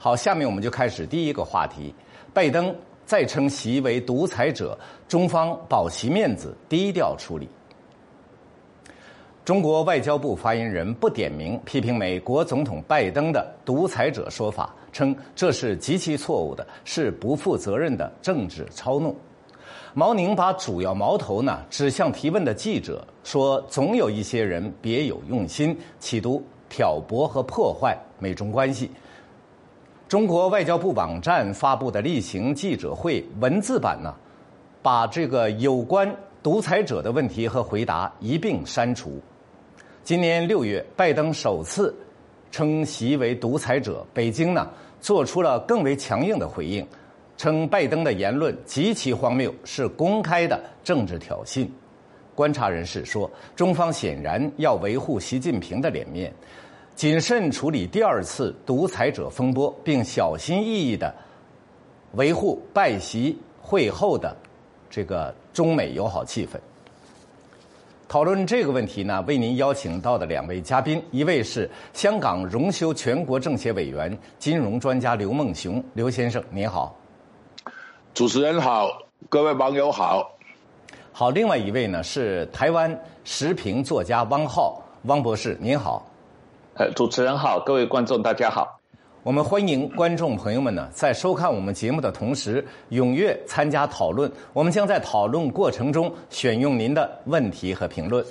好，下面我们就开始第一个话题。拜登再称习为独裁者，中方保其面子，低调处理。中国外交部发言人不点名批评美国总统拜登的独裁者说法，称这是极其错误的，是不负责任的政治操弄。毛宁把主要矛头指向提问的记者，说总有一些人别有用心，企图挑拨和破坏美中关系。中国外交部网站发布的例行记者会文字版把这个有关独裁者的问题和回答一并删除。今年6月，拜登首次称习为独裁者，北京做出了更为强硬的回应，称拜登的言论极其荒谬，是公开的政治挑衅。观察人士说，中方显然要维护习近平的脸面，谨慎处理第二次独裁者风波，并小心翼翼地维护拜习会后的这个中美友好气氛。讨论这个问题为您邀请到的2位嘉宾，一位是香港荣休全国政协委员、金融专家刘梦熊，刘先生您好。 主持人好，各位网友好。 好，另外一位是台湾时评作家汪浩，汪博士您好。 主持人好，各位观众大家好。 我们欢迎观众朋友们在收看我们节目的同时踊跃参加讨论，我们将在讨论过程中选用您的问题和评论。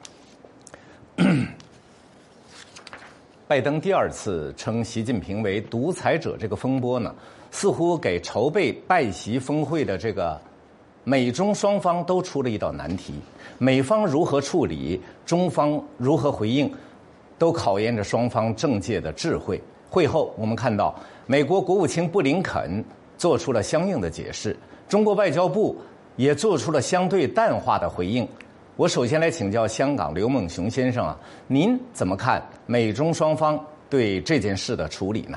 拜登第二次称习近平为独裁者这个风波似乎给筹备拜习峰会的这个美中双方都出了一道难题，美方如何处理，中方如何回应，都考验着双方政界的智慧。会后我们看到美国国务卿布林肯做出了相应的解释，中国外交部也做出了相对淡化的回应。我首先来请教香港刘梦熊先生您怎么看美中双方对这件事的处理呢？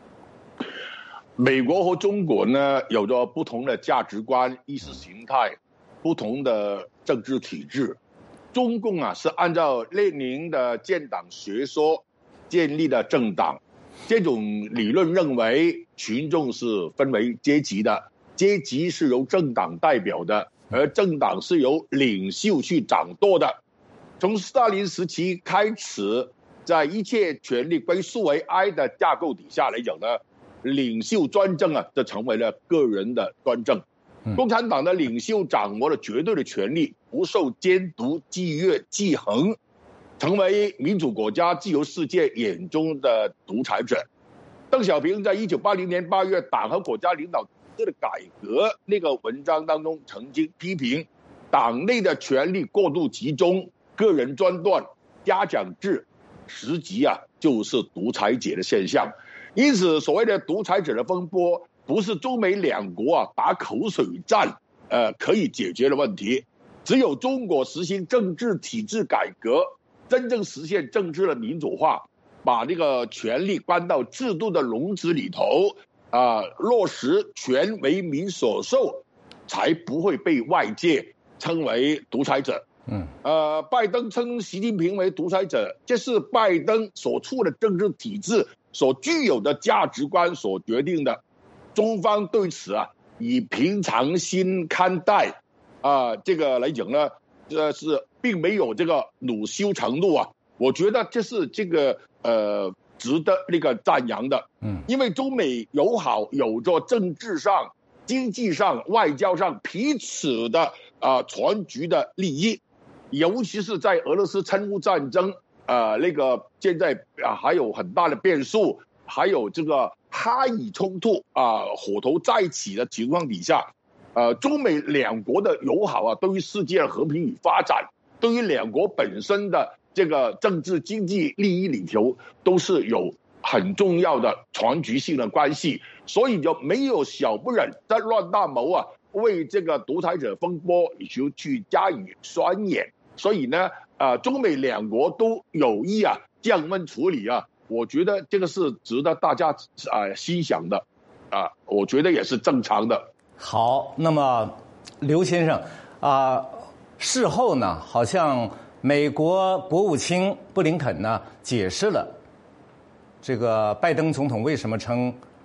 美国和中国有着不同的价值观、意识形态，不同的政治体制。中共是按照列宁的建党学说建立的政党，这种理论认为群众是分为阶级的，阶级是由政党代表的，而政党是由领袖去掌舵的。从斯大林时期开始，在一切权力归属为爱的架构底下来讲领袖专政就成为了个人的专政。共产党的领袖掌握了绝对的权力，不受监督、纪律、记衡，成为民主国家、自由世界眼中的独裁者。邓小平在1980年8月党和国家领导制的改革那个文章当中曾经批评党内的权力过度集中，个人专断，嘉奖制，实际就是独裁者的现象。因此所谓的独裁者的风波不是中美两国打口水战可以解决的问题，只有中国实行政治体制改革，真正实现政治的民主化，把这个权力关到制度的笼子里头落实权为民所受，才不会被外界称为独裁者。拜登称习近平为独裁者，这是拜登所处的政治体制所具有的价值观所决定的。中方对此以平常心看待这个来讲是并没有这个恼羞成怒我觉得这是这个值得那个赞扬的。因为中美友好有着政治上、经济上、外交上彼此的全局的利益，尤其是在俄罗斯侵乌战争那个现在还有很大的变数，还有这个哈以冲突火头再起的情况底下，中美两国的友好对于世界的和平与发展，对于两国本身的这个政治经济利益里头都是有很重要的全局性的关系，所以就没有小不忍在乱大谋为这个独裁者风波就去加以酸言。所以中美两国都有意降温处理我觉得这个是值得大家欣赏的我觉得也是正常的。 好，那么刘先生事后好像美国国务卿布林肯解释了这个拜登总统为什么称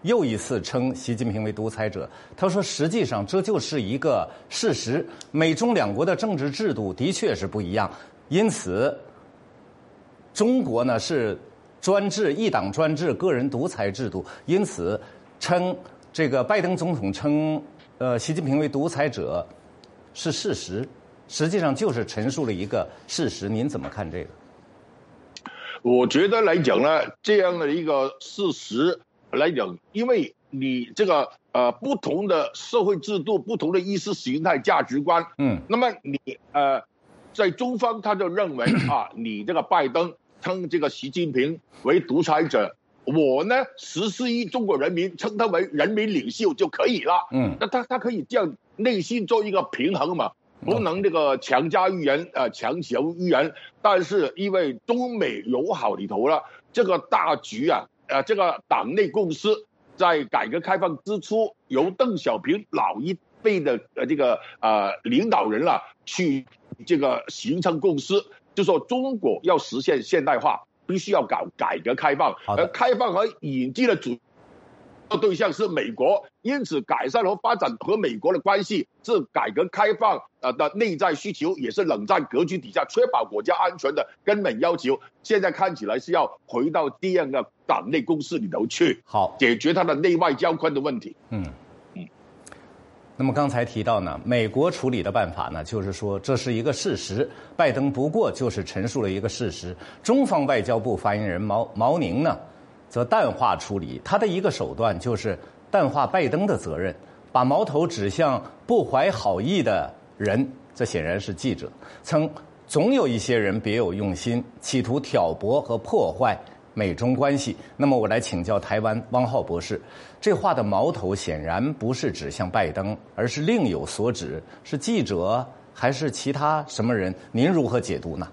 又一次称习近平为独裁者。他说，实际上这就是一个事实，美中两国的政治制度的确是不一样，因此中国呢是专制、一党专制、个人独裁制度，因此称这个拜登总统称习近平为独裁者是事实，实际上就是陈述了一个事实。您怎么看这个？ 我觉得来讲呢，这样的一个事实来讲，因为你这个不同的社会制度、不同的意识形态、价值观，那么你在中方他就认为你这个拜登称这个习近平为独裁者，我呢14亿中国人民称他为人民领袖就可以了，那他可以这样内心做一个平衡嘛。不能这个强加于人，强求于人，但是因为中美友好里头了，这个大局这个党内共识，在改革开放之初，由邓小平老一辈的这个领导人去这个形成共识，就说中国要实现现代化，必须要搞改革开放，而开放和引进的主对象是美国，因此改善和发展和美国的关系是改革开放的内在需求，也是冷战格局底下确保国家安全的根本要求。现在看起来是要回到这样的党内共识里头去，好解决它的内外交困的问题。 那么刚才提到呢，美国处理的办法呢，就是说这是一个事实，拜登不过就是陈述了一个事实。中方外交部发言人毛宁呢，则淡化处理，他的一个手段就是淡化拜登的责任，把矛头指向不怀好意的人，这显然是记者，称总有一些人别有用心，企图挑拨和破坏美中关系。那么我来请教台湾汪浩博士，这话的矛头显然不是指向拜登，而是另有所指，是记者还是其他什么人？您如何解读呢？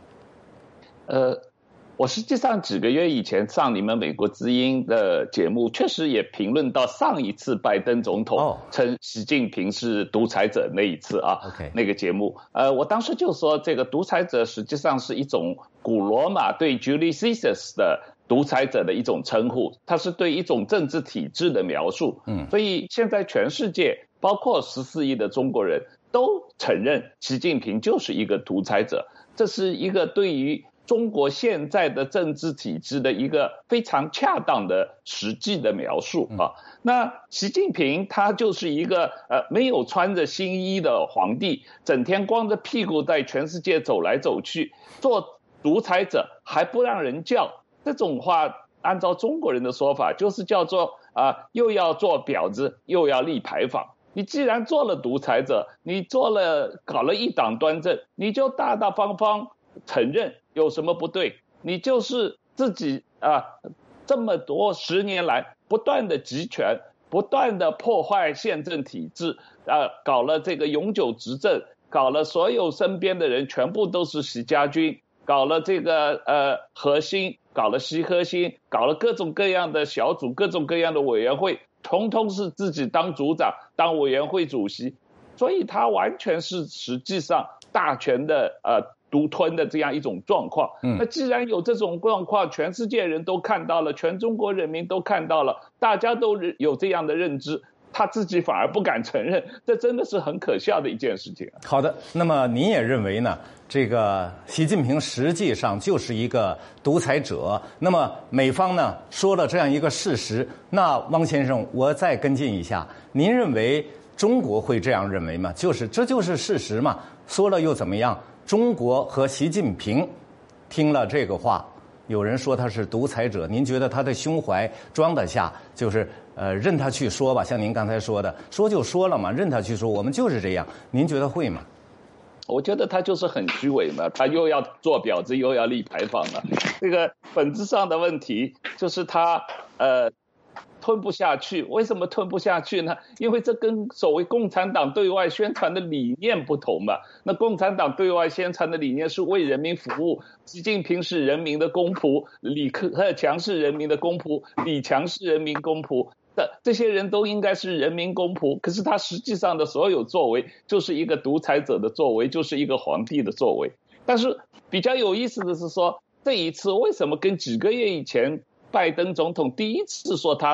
我实际上几个月以前上你们美国之音的节目，确实也评论到上一次拜登总统称习近平是独裁者那一次那个节目，我当时就说这个独裁者实际上是一种古罗马对 Julius Caesar 的独裁者的一种称呼，它是对一种政治体制的描述。所以现在全世界包括14亿的中国人都承认习近平就是一个独裁者，这是一个对于中国现在的政治体制的一个非常恰当的实际的描述那习近平他就是一个没有穿着新衣的皇帝，整天光着屁股在全世界走来走去，做独裁者还不让人叫，这种话按照中国人的说法就是叫做又要做婊子又要立牌坊。你既然做了独裁者，你搞了一党专政，你就大大方方承认有什么不对？你就是自己这么多10年来不断的集权，不断的破坏宪政体制搞了这个永久执政，搞了所有身边的人全部都是习家军，搞了这个核心，搞了习核心，搞了各种各样的小组，各种各样的委员会，统统是自己当组长，当委员会主席，所以他完全是实际上大权的独吞的这样一种状况。那既然有这种状况，全世界人都看到了，全中国人民都看到了，大家都有这样的认知，他自己反而不敢承认，这真的是很可笑的一件事情。 好的，那么您也认为呢，这个习近平实际上就是一个独裁者，那么美方呢说了这样一个事实，那汪先生我再跟进一下，您认为中国会这样认为吗？这就是事实嘛，说了又怎么样？中国和习近平听了这个话，有人说他是独裁者，您觉得他的胸怀装得下，就是任他去说吧，像您刚才说的，说就说了嘛，任他去说，我们就是这样，您觉得会吗？ 我觉得他就是很虚伪嘛，他又要做婊子又要立牌坊了。这个本质上的问题就是他吞不下去。为什么吞不下去呢？因为这跟所谓共产党对外宣传的理念不同嘛。那共产党对外宣传的理念是为人民服务，习近平是人民的公仆，李克强是人民的公仆，李强是人民公仆，这些人都应该是人民公仆，可是他实际上的所有作为就是一个独裁者的作为，就是一个皇帝的作为。但是比较有意思的是说，这一次为什么跟几个月以前拜登总统第一次说他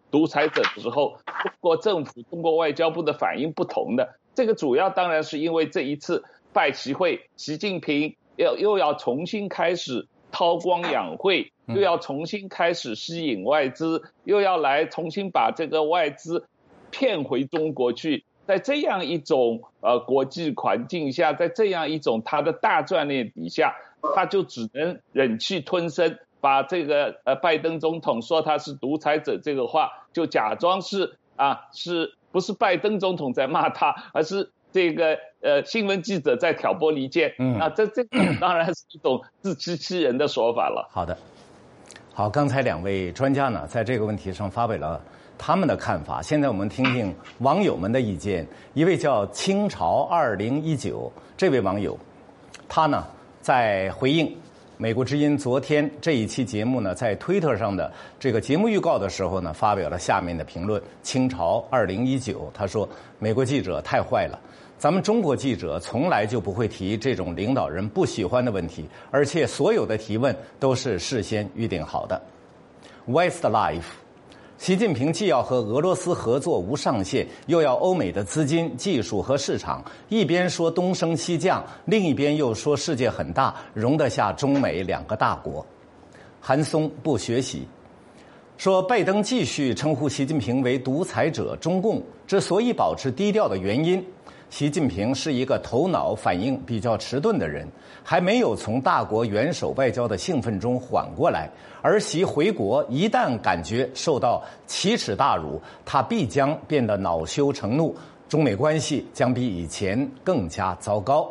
独裁者的时候，中国政府、中国外交部的反应不同的。这个主要当然是因为这一次拜习会，习近平又要重新开始韬光养晦，又要重新开始吸引外资，又要来重新把这个外资骗回中国去。在这样一种国际环境下，在这样一种他的大战略底下，他就只能忍气吞声，把这个拜登总统说他是独裁者这个话，就假装是不是拜登总统在骂他，而是这个新闻记者在挑拨离间。那这当然是一种自欺欺人的说法了。 好的，好，刚才两位专家呢，在这个问题上发表了他们的看法。现在我们听听网友们的意见。一位叫清朝2019这位网友，他呢在回应美国之音昨天这一期节目呢，在推特上的这个节目预告的时候呢，发表了下面的评论。清朝2019他说，美国记者太坏了，咱们中国记者从来就不会提这种领导人不喜欢的问题，而且所有的提问都是事先预定好的。Westlife， 习近平既要和俄罗斯合作无上限，又要欧美的资金、技术和市场，一边说东升西降，另一边又说世界很大，容得下中美两个大国。韩松不学习，说拜登继续称呼习近平为独裁者，中共之所以保持低调的原因，习近平是一个头脑反应比较迟钝的人，还没有从大国元首外交的兴奋中缓过来，而习回国一旦感觉受到奇耻大辱，他必将变得恼羞成怒，中美关系将比以前更加糟糕。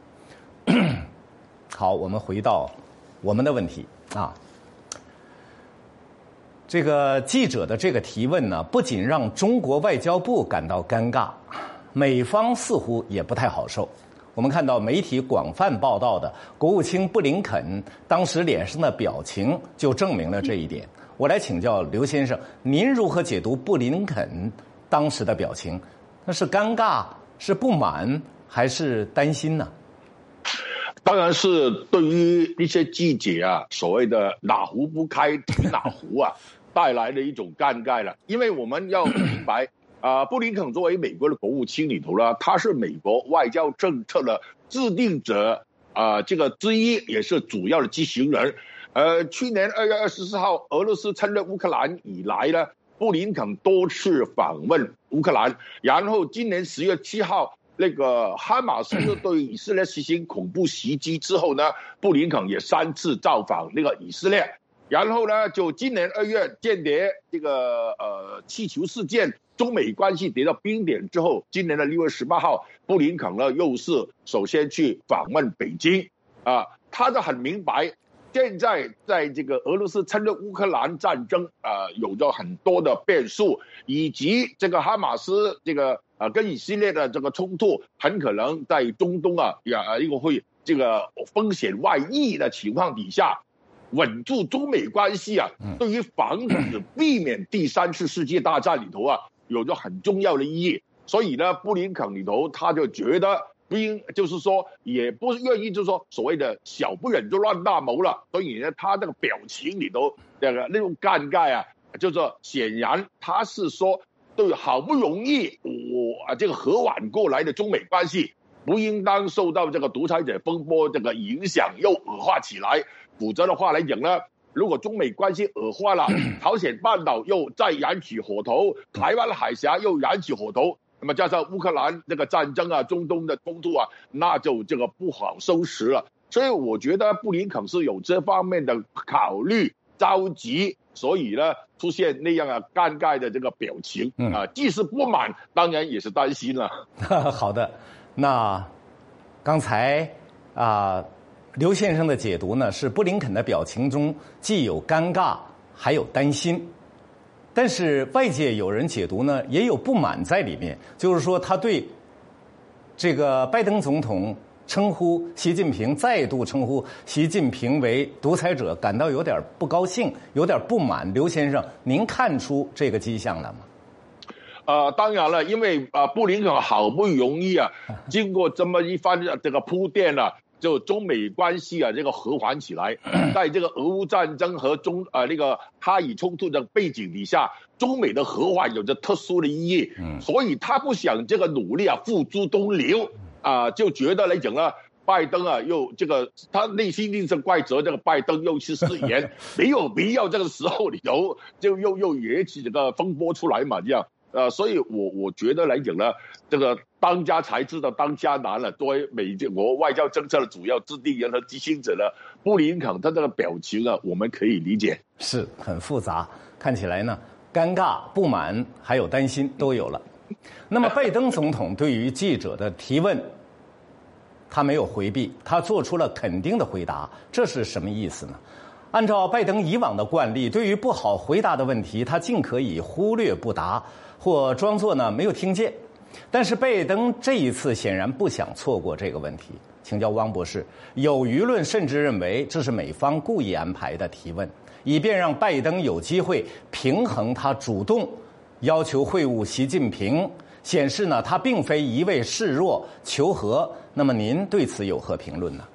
好，我们回到我们的问题啊。这个记者的这个提问呢，不仅让中国外交部感到尴尬，美方似乎也不太好受。我们看到媒体广泛报道的国务卿布林肯当时脸上的表情就证明了这一点。我来请教刘先生，您如何解读布林肯当时的表情？那是尴尬，是不满，还是担心呢？ 当然是对于一些记者啊，所谓的哪壶不开提哪壶啊，带来的一种尴尬了。因为我们要明白布林肯作为美国的国务卿里头呢，他是美国外交政策的制定者这个之一，也是主要的执行人。去年2月24号俄罗斯侵略乌克兰以来呢，布林肯多次访问乌克兰，然后今年10月7号那个哈马斯对以色列实行恐怖袭击之后呢，布林肯也3次造访那个以色列。然后呢，就今年2月间谍这个气球事件，中美关系跌到冰点之后，今年的6月18号，布林肯呢又是首先去访问北京他就很明白，现在在这个俄罗斯侵略乌克兰战争有着很多的变数，以及这个哈马斯这个跟以色列的这个冲突，很可能在中东一个会这个风险外溢的情况底下，稳住中美关系对于防止避免第3次世界大战里头有着很重要的意义。所以呢，布林肯里头他就觉得不应，就是说也不愿意，就是说所谓的小不忍就乱大谋了。所以呢，他这个表情里头那种尴尬就是显然他是说，对好不容易这个和缓过来的中美关系，不应当受到这个独裁者风波这个影响又恶化起来。否则的话来讲呢，如果中美关系恶化了，朝鲜半岛又再燃起火头，台湾海峡又燃起火头，那么加上乌克兰这个战争中东的冲突那就这个不好收拾了。所以我觉得布林肯是有这方面的考虑，着急，所以呢出现那样尴尬的这个表情既是不满，当然也是担心了。 好的，那刚才刘先生的解读呢，是布林肯的表情中既有尴尬，还有担心。但是外界有人解读呢，也有不满在里面，就是说他对这个拜登总统再度称呼习近平为独裁者感到有点不高兴，有点不满。刘先生，您看出这个迹象了吗？ 当然了，因为布林肯好不容易经过这么一番这个铺垫就中美关系啊这个和缓起来，在这个俄乌战争和那个哈以冲突的背景底下，中美的和缓有着特殊的意义，所以他不想这个努力啊付诸东流啊，就觉得来讲呢。拜登啊，又这个他内心一定是怪责这个拜登又去誓言，没有必要这个时候就又惹起这个风波出来嘛，这样所以我觉得来讲呢，这个当家才知道当家难了。作为美国外交政策的主要制定人和执行者呢，布林肯他这个表情呢，我们可以理解， 是很复杂，看起来呢，尴尬、不满还有担心都有了。那么拜登总统对于记者的提问，他没有回避，他做出了肯定的回答，这是什么意思呢？按照拜登以往的惯例，对于不好回答的问题，他尽可以忽略不答，或装作呢没有听见。但是拜登这一次显然不想错过这个问题。请教汪博士，有舆论甚至认为这是美方故意安排的提问，以便让拜登有机会平衡他主动要求会晤习近平，显示呢他并非一味示弱求和。那么您对此有何评论呢？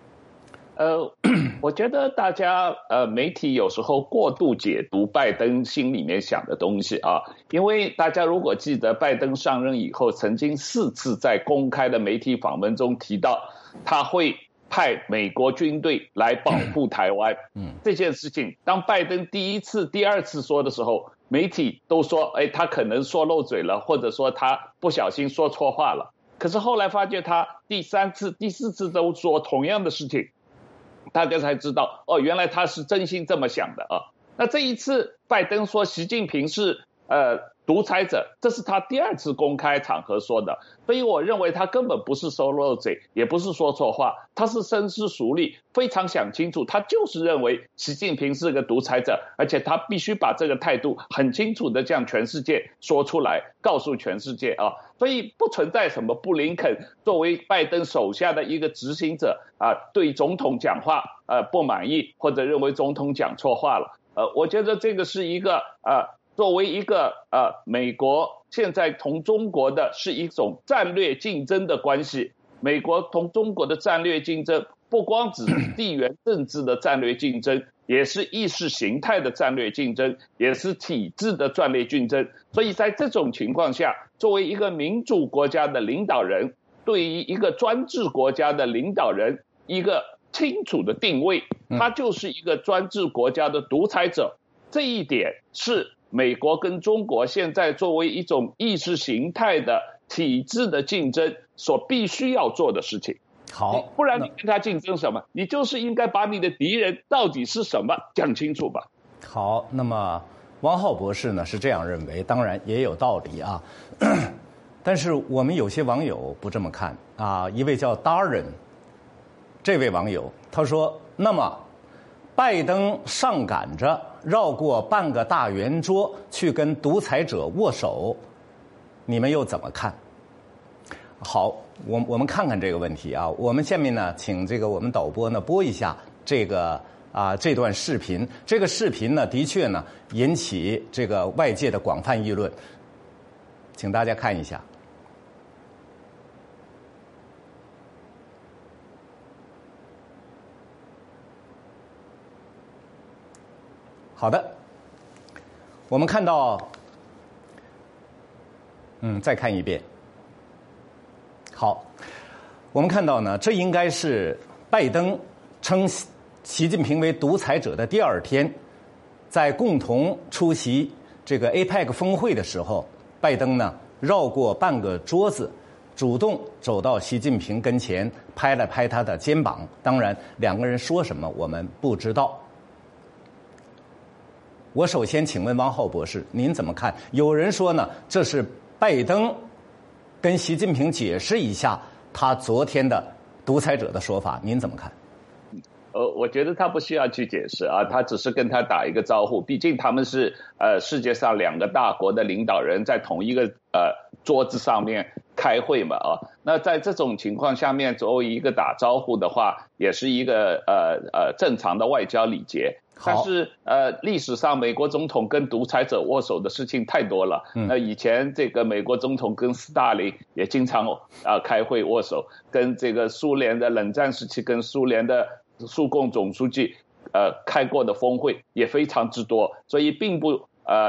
我觉得大家媒体有时候过度解读拜登心里面想的东西啊，因为大家如果记得拜登上任以后，曾经4次在公开的媒体访问中提到他会派美国军队来保护台湾。这件事情，当拜登第一次、第二次说的时候，媒体都说，他可能说漏嘴了，或者说他不小心说错话了。可是后来发觉他第3次、第4次都说同样的事情，大家才知道原来他是真心这么想的啊。那这一次拜登说习近平是独裁者，这是他第2次公开场合说的，所以我认为他根本不是说漏嘴，也不是说错话，他是深思熟虑，非常想清楚，他就是认为习近平是个独裁者，而且他必须把这个态度很清楚的向全世界说出来，告诉全世界啊。所以不存在什么布林肯作为拜登手下的一个执行者对总统讲话不满意，或者认为总统讲错话了。我觉得这个是一个作为一个美国现在同中国的是一种战略竞争的关系。美国同中国的战略竞争不光只是地缘政治的战略竞争，也是意识形态的战略竞争，也是体制的战略竞争。所以在这种情况下，作为一个民主国家的领导人，对于一个专制国家的领导人一个清楚的定位，他就是一个专制国家的独裁者。这一点是美国跟中国现在作为一种意识形态的体制的竞争所必须要做的事情。 好， 不然你跟他竞争什么？你就是应该把你的敌人到底是什么讲清楚吧。 好，那么汪浩博士呢是这样认为，当然也有道理啊。但是我们有些网友不这么看啊。一位叫 Darren 这位网友他说，那么拜登上赶着绕过半个大圆桌去跟独裁者握手，你们又怎么看？好，我们看看这个问题啊。我们下面呢，请这个我们导播呢播一下这个这段视频。这个视频呢，的确呢引起这个外界的广泛议论，请大家看一下。好的，我们看到，再看一遍。好，我们看到呢，这应该是拜登称习近平为独裁者的第2天，在共同出席这个 APEC 峰会的时候，拜登呢绕过半个桌子，主动走到习近平跟前，拍了拍他的肩膀。当然，两个人说什么我们不知道。我首先请问汪浩博士，您怎么看？有人说呢，这是拜登跟习近平解释一下他昨天的独裁者的说法，您怎么看？ 我觉得他不需要去解释啊，他只是跟他打一个招呼。毕竟他们是世界上2个大国的领导人，在同一个桌子上面开会嘛啊。那在这种情况下面，作为一个打招呼的话，也是一个正常的外交礼节。但是历史上美国总统跟独裁者握手的事情太多了。那以前这个美国总统跟斯大林也经常开会握手，跟这个苏联的冷战时期跟苏联的苏共总书记开过的峰会也非常之多，所以并不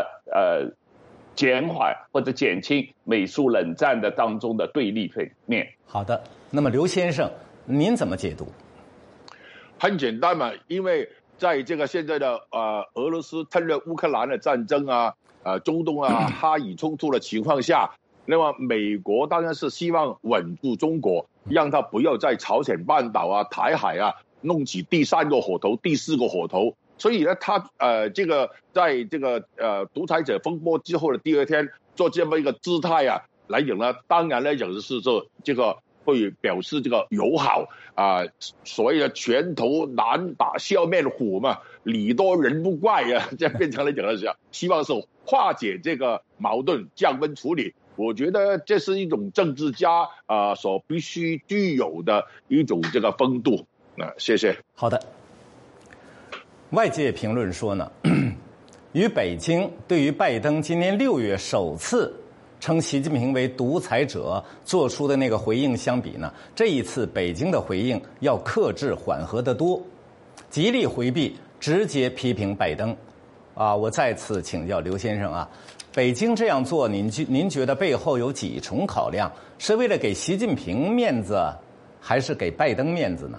减缓或者减轻美苏冷战的当中的对立面。 好的，那么刘先生，您怎么解读？ 很简单嘛，因为在这个现在的俄罗斯趁着乌克兰的战争啊、中东啊哈以冲突的情况下，那么美国当然是希望稳住中国，让他不要在朝鲜半岛啊、台海啊弄起第3个火头、第4个火头。所以呢，他这个在这个独裁者风波之后的第2天做这么一个姿态啊来讲呢，当然呢也是这个会表示这个友好所谓的拳头难打笑面虎嘛，礼多人不怪啊，这变成了讲的是希望是化解这个矛盾、降温处理。我觉得这是一种政治家所必须具有的一种这个风度。谢谢。 好的。外界评论说呢，与北京对于拜登今年6月首次称习近平为独裁者做出的那个回应相比呢，这一次北京的回应要克制缓和得多，极力回避直接批评拜登。我再次请教刘先生啊，北京这样做，您觉得背后有几重考量？是为了给习近平面子，还是给拜登面子呢？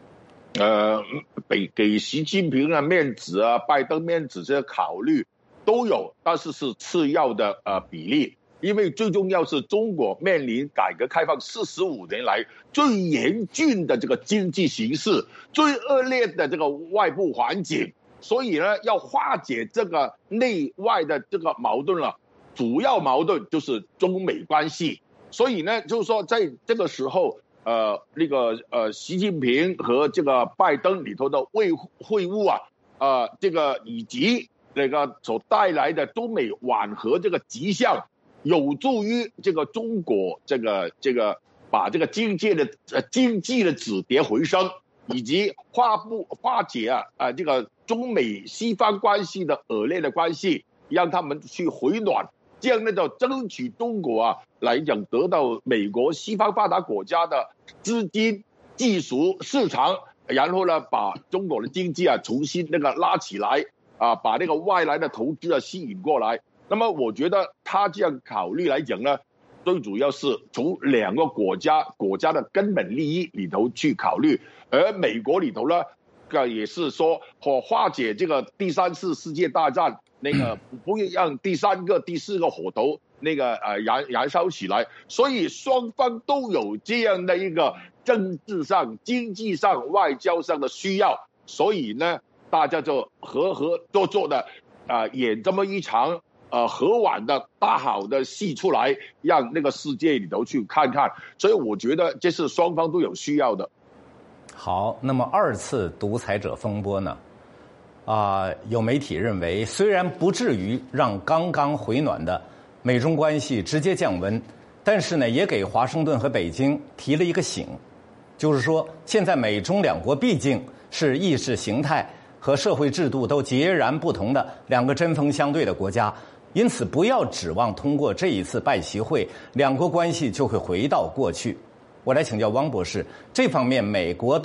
给习近平的面子啊，拜登面子这些考虑都有，但是是次要的比例。因为最重要是中国面临改革开放45年来最严峻的这个经济形势，最恶劣的这个外部环境，所以呢，要化解这个内外的这个矛盾了，主要矛盾就是中美关系。所以呢，就是说在这个时候。习近平和这个拜登里头的会晤这个以及那个所带来的中美缓和这个迹象，有助于这个中国这个把这个经济的止跌回升，以及化解这个中美西方关系的恶劣的关系，让他们去回暖。这样呢，就争取中国来讲得到美国西方发达国家的资金、技术、市场，然后呢，把中国的经济重新拉起来把那个外来的投资吸引过来。那么我觉得他这样考虑来讲呢，最主要是从2个国家的根本利益里头去考虑，而美国里头呢，也是说化解这个第3次世界大战。不会让第3个、第4个火头燃烧起来，所以双方都有这样的一个政治上、经济上、外交上的需要，所以呢，大家就合作的演这么一场和缓的大好的戏出来，让那个世界里头去看看。所以我觉得这是双方都有需要的。 好，那么2次独裁者风波呢？有媒体认为，虽然不至于让刚刚回暖的美中关系直接降温，但是呢，也给华盛顿和北京提了一个醒，就是说，现在美中2国毕竟是意识形态和社会制度都截然不同的2个针锋相对的国家，因此不要指望通过这一次拜习会，2国关系就会回到过去。我来请教汪博士，这方面美国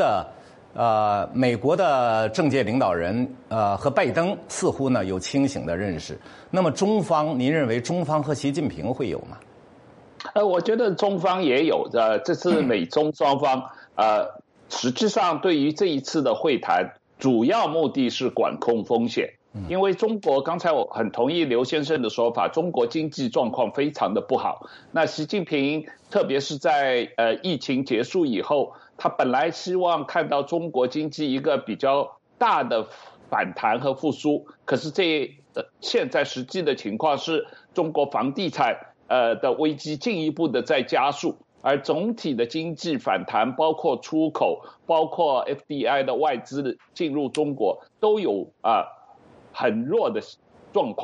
的政界领导人和拜登似乎呢有清醒的认识。那么中方，您认为中方和习近平会有吗？ 我觉得中方也有这次美中双方实际上对于这一次的会谈，主要目的是管控风险。因为中国，刚才我很同意刘先生的说法，中国经济状况非常的不好。那习近平特别是在疫情结束以后，他本来希望看到中国经济一个比较大的反弹和复苏，可是现在实际的情况是中国房地产的危机进一步的在加速，而总体的经济反弹，包括出口，包括 FDI 的外资进入中国，都有很弱的状况。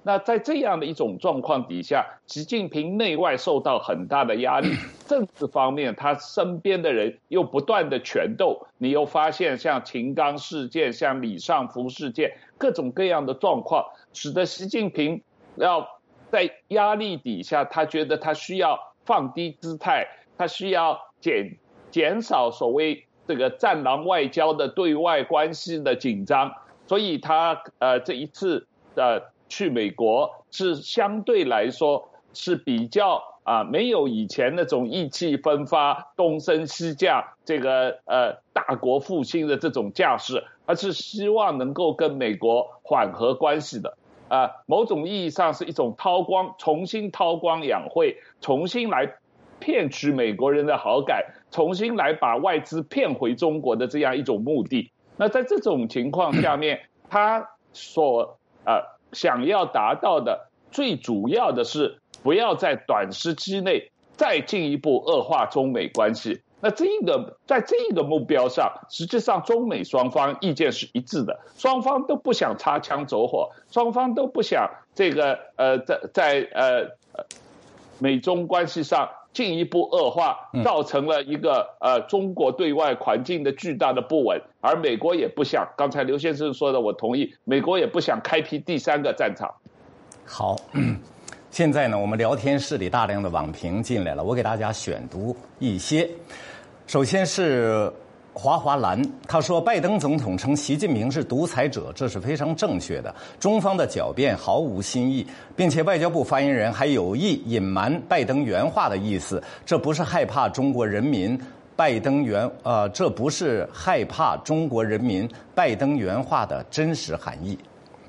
那在这样的一种状况底下，习近平内外受到很大的压力，政治方面他身边的人又不断的权斗，你又发现像秦刚事件、像李尚福事件，各种各样的状况，使得习近平要在压力底下，他觉得他需要放低姿态，他需要减少所谓这个战狼外交的对外关系的紧张，所以他这一次去美国是相对来说是比较没有以前那种意气风发、东升西降这个大国复兴的这种架势，而是希望能够跟美国缓和关系的。某种意义上是一种重新韬光养晦，重新来骗取美国人的好感，重新来把外资骗回中国的这样一种目的。那在这种情况下面，他所想要达到的最主要的是不要在短时期内再进一步恶化中美关系。那在这个目标上，实际上中美双方意见是一致的，双方都不想擦枪走火，双方都不想这个在美中关系上进一步恶化，造成了一个中国对外环境的巨大的不稳，而美国也不想，刚才刘先生说的我同意，美国也不想开辟第三个战场。 好，现在呢，我们聊天室里大量的网评进来了，我给大家选读一些。首先是华兰，他说拜登总统称习近平是独裁者，这是非常正确的。中方的狡辩毫无新意，并且外交部发言人还有意隐瞒拜登原话的意思，这不是害怕中国人民这不是害怕中国人民拜登原话的真实含义。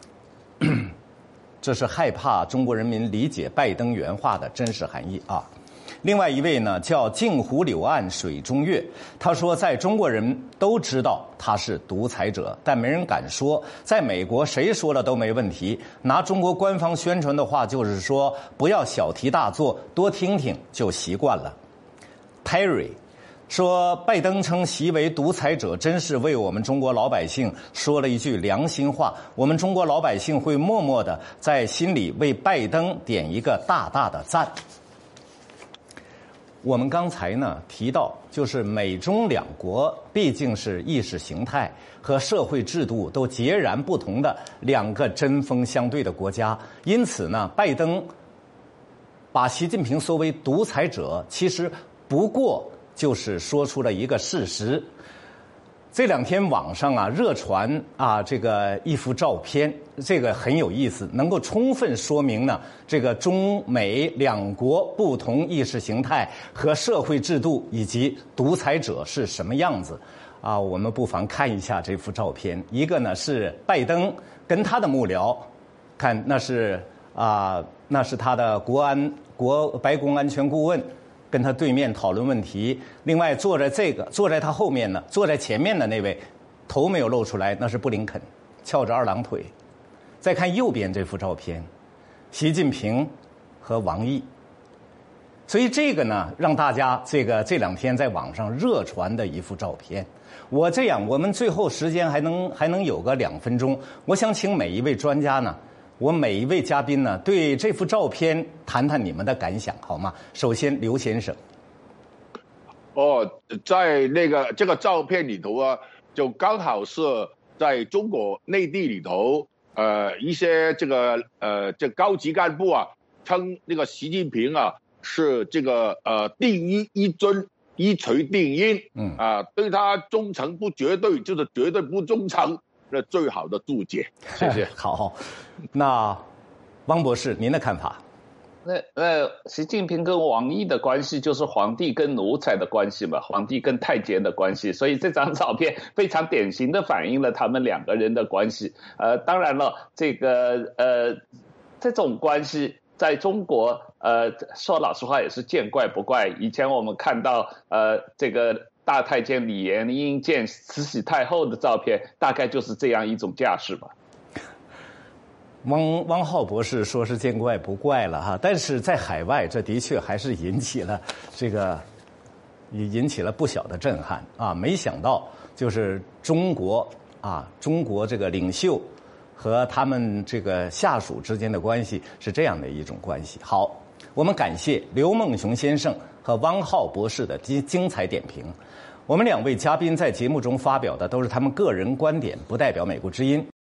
这是害怕中国人民理解拜登原话的真实含义啊。另外一位呢叫镜湖柳岸水中月，他说在中国人都知道他是独裁者，但没人敢说，在美国谁说了都没问题，拿中国官方宣传的话就是说不要小题大做，多听听就习惯了。 Perry 说拜登称习为独裁者，真是为我们中国老百姓说了一句良心话，我们中国老百姓会默默的在心里为拜登点一个大大的赞。我们刚才呢提到，就是美中两国毕竟是意识形态和社会制度都截然不同的两个针锋相对的国家，因此呢，拜登把习近平说为独裁者，其实不过就是说出了一个事实。这两天网上热传这个一幅照片，这个很有意思，能够充分说明呢这个中美两国不同意识形态和社会制度以及独裁者是什么样子我们不妨看一下这幅照片。一个呢是拜登跟他的幕僚，看那是他的白宫安全顾问。跟他对面讨论问题，另外坐在他后面呢，坐在前面的那位，头没有露出来，那是布林肯，翘着二郎腿。再看右边这幅照片，习近平和王毅。所以这个呢，让大家这两天在网上热传的一幅照片。我们最后时间还能有个2分钟，我想请每一位专家呢。我每一位嘉宾呢，对这幅照片谈谈你们的感想，好吗？首先，刘先生。 在这个照片里头就刚好是在中国内地里头，一些这高级干部称那个习近平是这个定一尊，一锤定音，对他忠诚不绝对，就是绝对不忠诚。那最好的注解，谢谢。 好，那汪博士您的看法？ 习近平跟王毅的关系就是皇帝跟奴才的关系嘛，皇帝跟太监的关系，所以这张照片非常典型的反映了他们两个人的关系。当然了，这种关系在中国说老实话也是见怪不怪。以前我们看到这个大太监李延英见慈禧太后的照片，大概就是这样一种架势吧。 汪浩博士说是见怪不怪了但是在海外这的确还是引起了不小的震撼没想到就是中国这个领袖和他们这个下属之间的关系是这样的一种关系。好，我们感谢刘梦熊先生和汪浩博士的精彩点评。我们两位嘉宾在节目中发表的都是他们个人观点，不代表美国之音。